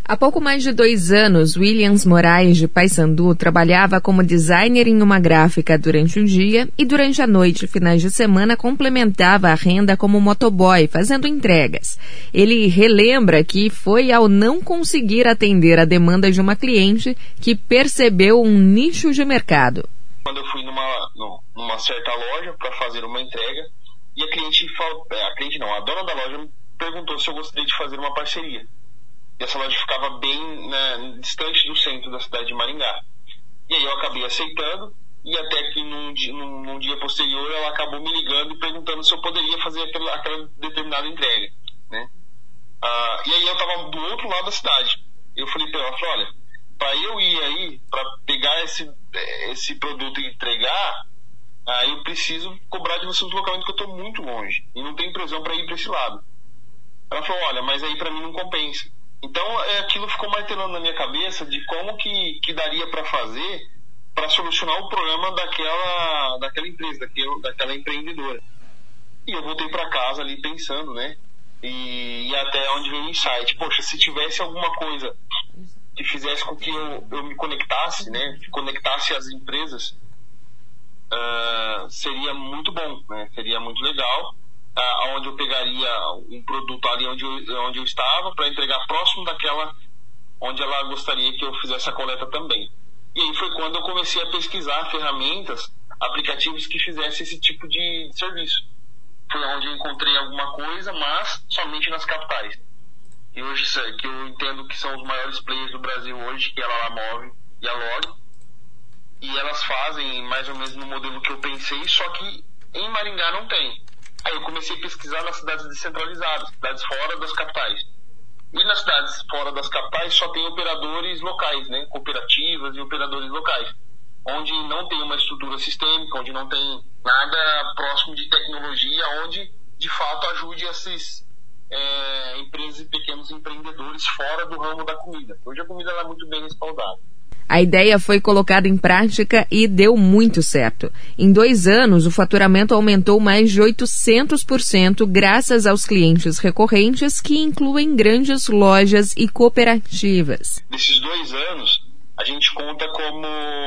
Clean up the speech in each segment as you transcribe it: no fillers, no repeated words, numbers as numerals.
Há pouco mais de 2 anos, Williams Moraes, de Paysandu, trabalhava como designer em uma gráfica durante o dia e durante a noite, finais de semana, complementava a renda como motoboy, fazendo entregas. Ele relembra que foi ao não conseguir atender a demanda de uma cliente que percebeu um nicho de mercado. Quando eu fui numa certa loja para fazer uma entrega, e a dona da loja me perguntou se eu gostaria de fazer uma parceria. E essa loja ficava bem distante do centro da cidade de Maringá. E aí eu acabei aceitando, e até que num dia posterior ela acabou me ligando e perguntando se eu poderia fazer aquela determinada entrega, né? E aí eu estava do outro lado da cidade. Eu falei para ela, olha, para eu ir aí, para pegar esse produto e entregar, eu preciso cobrar de você um deslocamento que eu estou muito longe, e não tenho previsão para ir para esse lado. Ela falou, olha, mas aí para mim não compensa. Então, aquilo ficou martelando na minha cabeça de como que daria para fazer para solucionar o problema daquela empresa, daquela empreendedora. E eu voltei para casa ali pensando, né? E até onde veio o insight. Poxa, se tivesse alguma coisa que fizesse com que eu me conectasse, né? Que conectasse as empresas, seria muito bom, né? Seria muito legal. Onde eu pegaria um produto ali onde eu estava para entregar próximo daquela onde ela gostaria que eu fizesse a coleta também. E aí foi quando eu comecei a pesquisar ferramentas, aplicativos que fizessem esse tipo de serviço. Foi onde eu encontrei alguma coisa, mas somente nas capitais. E hoje que eu entendo que são os maiores players do Brasil hoje, que é a Lalamove e a Log. E elas fazem mais ou menos no modelo que eu pensei, só que em Maringá não tem. Aí eu comecei a pesquisar nas cidades descentralizadas, cidades fora das capitais. E nas cidades fora das capitais só tem operadores locais, né? Cooperativas e operadores locais. Onde não tem uma estrutura sistêmica, onde não tem nada próximo de tecnologia, onde de fato ajude essas empresas e pequenos empreendedores fora do ramo da comida. Hoje a comida é muito bem respaldada. A ideia foi colocada em prática e deu muito certo. Em 2 anos, o faturamento aumentou mais de 800% graças aos clientes recorrentes, que incluem grandes lojas e cooperativas. Nesses 2 anos, a gente conta como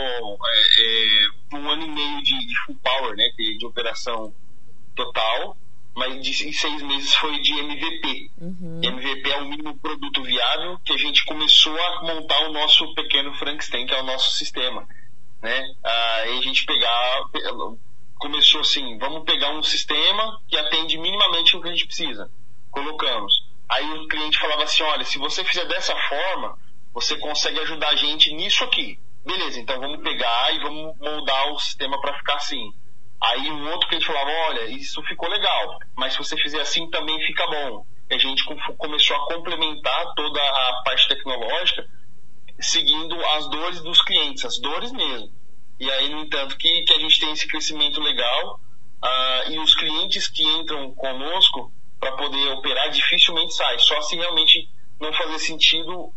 1 ano e meio de full power, né, de operação total, mas em 6 meses foi de MVP. MVP é o mínimo produto viável, que a gente começou a montar o nosso pequeno Frankenstein, que é o nosso sistema, né? Aí a gente começou assim, vamos pegar um sistema que atende minimamente o que a gente precisa. Colocamos. Aí o cliente falava assim, olha, se você fizer dessa forma, você consegue ajudar a gente nisso aqui. Beleza, então vamos pegar e vamos moldar o sistema para ficar assim. Aí um outro cliente falava, olha, isso ficou legal, mas se você fizer assim também fica bom. E a gente começou a complementar toda a parte tecnológica, seguindo as dores dos clientes, as dores mesmo. E aí, no entanto, que a gente tem esse crescimento legal, e os clientes que entram conosco para poder operar dificilmente saem, só se realmente não fazer sentido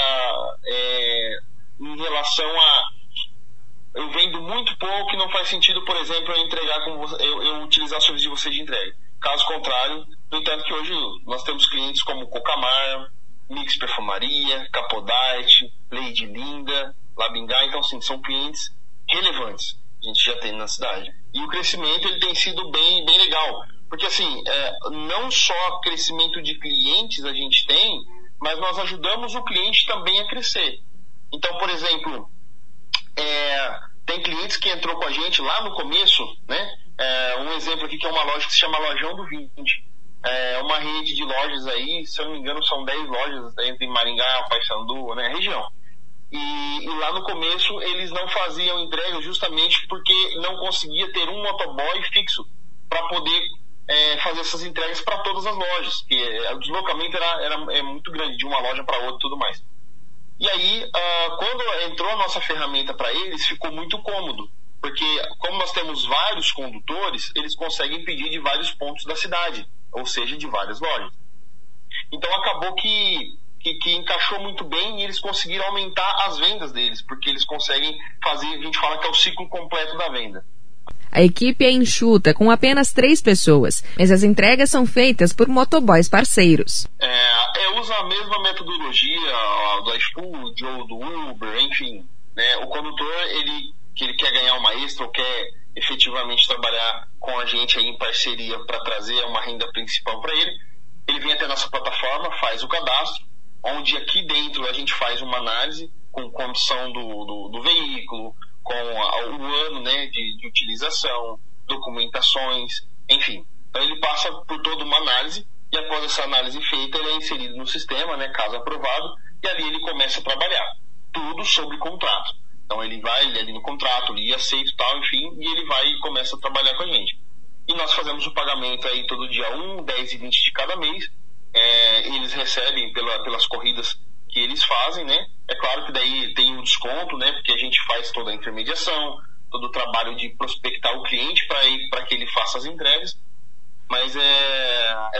em relação a eu vendo muito pouco e não faz sentido, por exemplo, eu entregar com você, eu utilizar o serviço de você de entrega. Caso contrário, no entanto que hoje nós temos clientes como Cocamar, Mix Perfumaria, Capodite, Lady Linda, Labingá, então sim, são clientes relevantes que a gente já tem na cidade. E o crescimento ele tem sido bem legal, porque assim, não só crescimento de clientes a gente tem, mas nós ajudamos o cliente também a crescer. Então, por exemplo, tem clientes que entrou com a gente lá no começo, né? Um exemplo aqui que é uma loja que se chama Lojão do 20. É uma rede de lojas aí, se eu não me engano, são 10 lojas entre Maringá, Paysandu, né? Região. E lá no começo eles não faziam entrega justamente porque não conseguia ter um motoboy fixo para poder fazer essas entregas para todas as lojas. Que o deslocamento era muito grande, de uma loja para outra e tudo mais. E aí, quando entrou a nossa ferramenta para eles, ficou muito cômodo, porque como nós temos vários condutores, eles conseguem pedir de vários pontos da cidade, ou seja, de várias lojas. Então acabou que encaixou muito bem e eles conseguiram aumentar as vendas deles, porque eles conseguem fazer, a gente fala que é o ciclo completo da venda. A equipe é enxuta, com apenas 3 pessoas, mas as entregas são feitas por motoboys parceiros. Usa a mesma metodologia do iFood ou do Uber, enfim, né? O condutor, que ele quer ganhar uma extra ou quer efetivamente trabalhar com a gente aí em parceria para trazer uma renda principal para ele vem até a nossa plataforma, faz o cadastro, onde aqui dentro a gente faz uma análise com condição do veículo, com o ano, né, de utilização, documentações, enfim. Então ele passa por toda uma análise e após essa análise feita ele é inserido no sistema, né, caso aprovado, e ali ele começa a trabalhar, tudo sobre contrato. Então ele vai ali no contrato, ele aceita e tal, enfim, e ele vai e começa a trabalhar com a gente. E nós fazemos o pagamento aí todo dia 1, 10 e 20 de cada mês. Eles recebem pelas corridas que eles fazem, né? É claro que daí tem um desconto, né? Porque a gente faz toda a intermediação, todo o trabalho de prospectar o cliente para que ele faça as entregas, mas é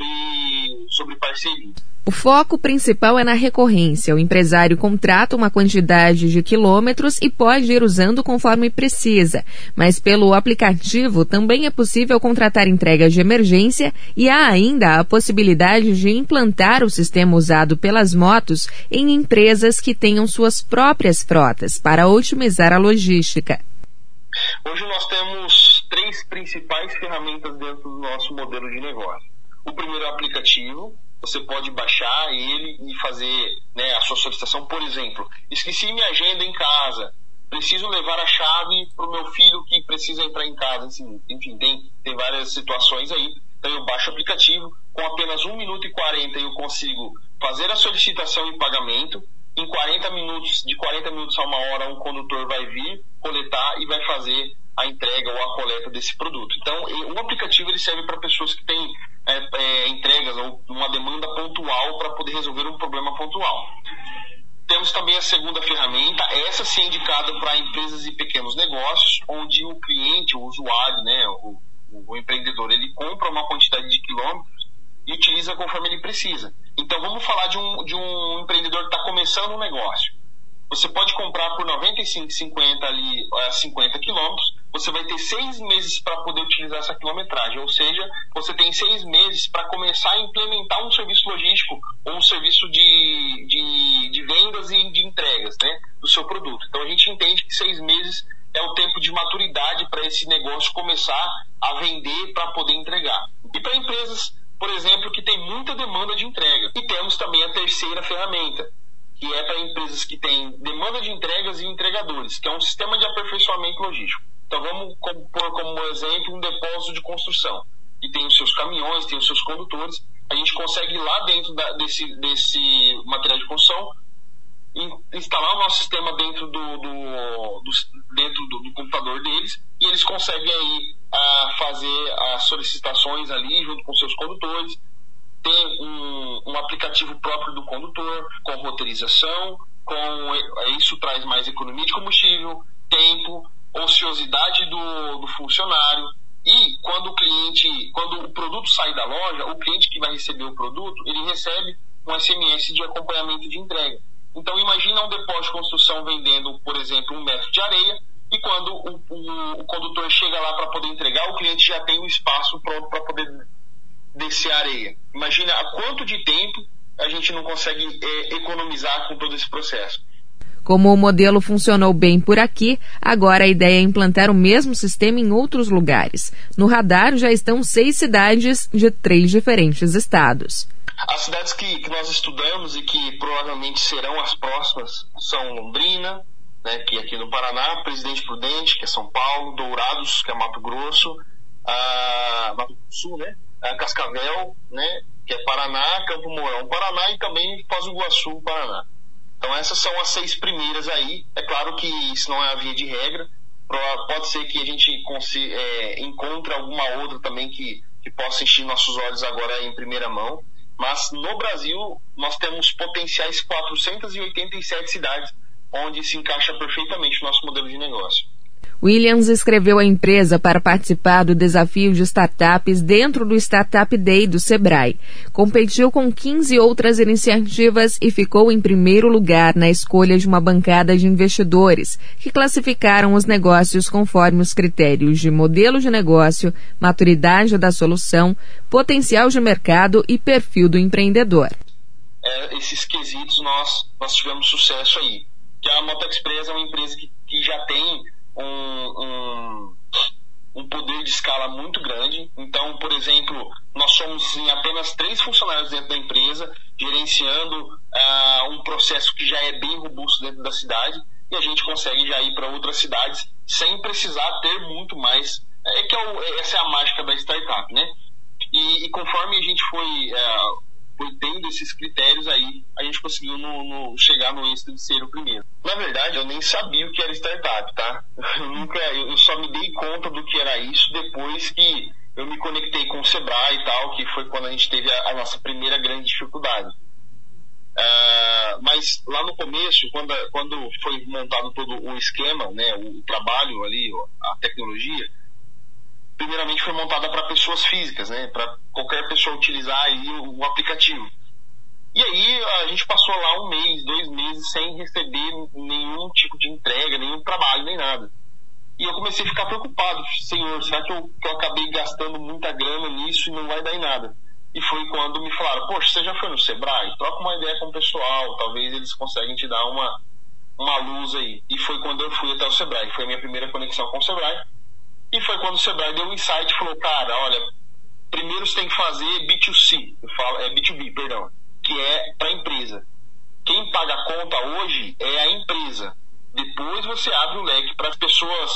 sobre parceria. O foco principal é na recorrência. O empresário contrata uma quantidade de quilômetros e pode ir usando conforme precisa. Mas pelo aplicativo também é possível contratar entregas de emergência e há ainda a possibilidade de implantar o sistema usado pelas motos em empresas que tenham suas próprias frotas para otimizar a logística. Hoje nós temos 3 principais ferramentas dentro do nosso modelo de negócio. O primeiro é o aplicativo. Você pode baixar ele e fazer, né, a sua solicitação. Por exemplo, esqueci minha agenda em casa, preciso levar a chave para o meu filho que precisa entrar em casa. Enfim, tem várias situações aí. Então eu baixo o aplicativo, com apenas 1 minuto e 40 eu consigo fazer a solicitação e pagamento. Em 40 minutos, de 40 minutos a 1 hora, um condutor vai vir, coletar e vai fazer a entrega ou a coleta desse produto. Então, o aplicativo ele serve para pessoas que têm entregas ou uma demanda pontual para poder resolver um problema pontual. Temos também a segunda ferramenta, essa sim indicada para empresas e pequenos negócios, onde o cliente, o usuário, né, o empreendedor, ele compra uma quantidade de quilômetros e utiliza conforme ele precisa. Então, vamos falar de um empreendedor que está começando um negócio. Você pode comprar por R$ 95,50 ali 50 quilômetros, você vai ter 6 meses para poder utilizar essa quilometragem, ou seja, você tem 6 meses para começar a implementar um serviço logístico ou um serviço de vendas e de entregas, né, do seu produto. Então a gente entende que 6 meses é o tempo de maturidade para esse negócio começar a vender para poder entregar. E para empresas, por exemplo, que tem muita demanda de entrega. E temos também a terceira ferramenta, que é para empresas que têm demanda de entregas e entregadores, que é um sistema de aperfeiçoamento logístico. Então vamos pôr como exemplo um depósito de construção, que tem os seus caminhões, tem os seus condutores. A gente consegue lá dentro desse material de construção instalar o nosso sistema dentro do computador deles, e eles conseguem aí fazer as solicitações ali junto com seus condutores. Tem um aplicativo próprio do condutor, com roteirização, isso traz mais economia de combustível, tempo, ociosidade do funcionário. E quando o produto sai da loja, o cliente que vai receber o produto, ele recebe um SMS de acompanhamento de entrega. Então imagina um depósito de construção vendendo, por exemplo, 1 metro de areia, e quando o condutor chega lá para poder entregar, o cliente já tem um espaço pronto para poder descer a areia. Imagina há quanto de tempo a gente não consegue economizar com todo esse processo. Como o modelo funcionou bem por aqui, agora a ideia é implantar o mesmo sistema em outros lugares. No radar já estão 6 cidades de 3 diferentes estados. As cidades que nós estudamos e que provavelmente serão as próximas são Londrina, né, que é aqui no Paraná, Presidente Prudente, que é São Paulo, Dourados, que é Mato Grosso, Mato Grosso do Sul, né? Cascavel, né, que é Paraná, Campo Mourão, Paraná, e também Foz do Iguaçu, Paraná. Então essas são as 6 primeiras aí. É claro que isso não é a via de regra. Pode ser que a gente encontre alguma outra também que possa encher nossos olhos agora em primeira mão. Mas no Brasil nós temos potenciais 487 cidades onde se encaixa perfeitamente o nosso modelo de negócio. Williams escreveu a empresa para participar do desafio de startups dentro do Startup Day do Sebrae. Competiu com 15 outras iniciativas e ficou em primeiro lugar na escolha de uma bancada de investidores, que classificaram os negócios conforme os critérios de modelo de negócio, maturidade da solução, potencial de mercado e perfil do empreendedor. esses quesitos nós tivemos sucesso aí. Que a Motexpress é uma empresa que já tem um poder de escala muito grande. Então, por exemplo, nós somos em apenas 3 funcionários dentro da empresa, gerenciando um processo que já é bem robusto dentro da cidade, e a gente consegue já ir para outras cidades sem precisar ter muito mais. Essa é a mágica da startup, né? E conforme a gente foi tendo esses critérios aí, a gente conseguiu chegar no êxito de ser o primeiro. Na verdade, eu nem sabia o que era startup, tá? Eu só me dei conta do que era isso depois que eu me conectei com o Sebrae e tal, que foi quando a gente teve a nossa primeira grande dificuldade. Mas lá no começo, quando foi montado todo o esquema, né, o trabalho ali, a tecnologia, primeiramente foi montada para pessoas físicas, né, para qualquer pessoa utilizar aí o aplicativo. E aí a gente passou lá 1 mês, 2 meses sem receber nenhum tipo de entrega, nenhum trabalho, nem nada. E eu comecei a ficar preocupado. Senhor, será que eu acabei gastando muita grana nisso e não vai dar em nada? E foi quando me falaram, poxa, você já foi no Sebrae? Troca uma ideia com o pessoal, talvez eles conseguem te dar uma luz aí. E foi quando eu fui até o Sebrae, foi a minha primeira conexão com o Sebrae. E foi quando o Sebrae deu um insight e falou, cara, olha, primeiro você tem que fazer B2C, B2B, perdão, que é para a empresa. Quem paga a conta hoje é a empresa. Depois você abre o leque para as pessoas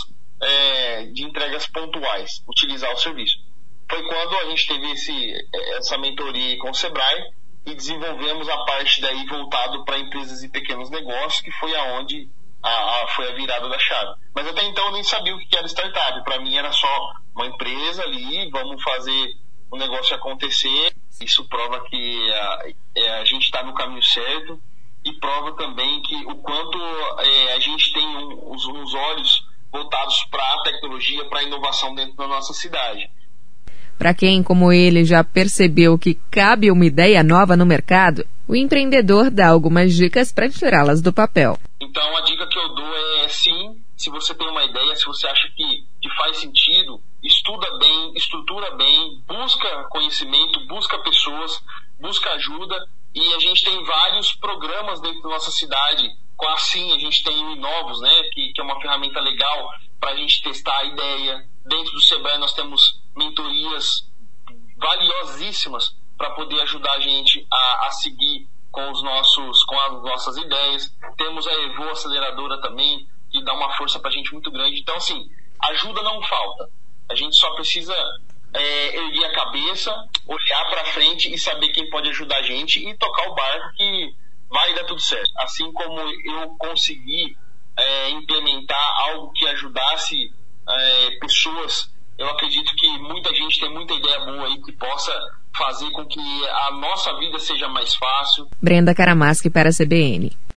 de entregas pontuais utilizar o serviço. Foi quando a gente teve essa mentoria com o Sebrae e desenvolvemos a parte daí voltado para empresas e pequenos negócios, que foi aonde foi a virada da chave. Mas até então eu nem sabia o que era startup. Para mim era só uma empresa ali, vamos fazer o negócio acontecer. Isso prova que a gente está no caminho certo e prova também que o quanto a gente tem uns olhos voltados para a tecnologia, para a inovação dentro da nossa cidade. Para quem, como ele, já percebeu que cabe uma ideia nova no mercado, o empreendedor dá algumas dicas para tirá-las do papel. Então, a dica que eu dou é, sim, se você tem uma ideia, se você acha que faz sentido, estuda bem, estrutura bem, busca conhecimento, busca pessoas, busca ajuda. E a gente tem vários programas dentro da nossa cidade. Assim, a gente tem o Inovos, né, que é uma ferramenta legal para a gente testar a ideia. Dentro do Sebrae nós temos mentorias valiosíssimas para poder ajudar a gente a seguir com as nossas ideias. Temos a Evo Aceleradora também, que dá uma força para a gente muito grande. Então, assim, ajuda não falta. A gente só precisa erguer a cabeça, olhar para frente e saber quem pode ajudar a gente e tocar o barco, que vai dar tudo certo. Assim como eu consegui implementar algo que ajudasse pessoas, eu acredito que muita gente tem muita ideia boa aí que possa fazer com que a nossa vida seja mais fácil. Brenda Karamaschi para a CBN.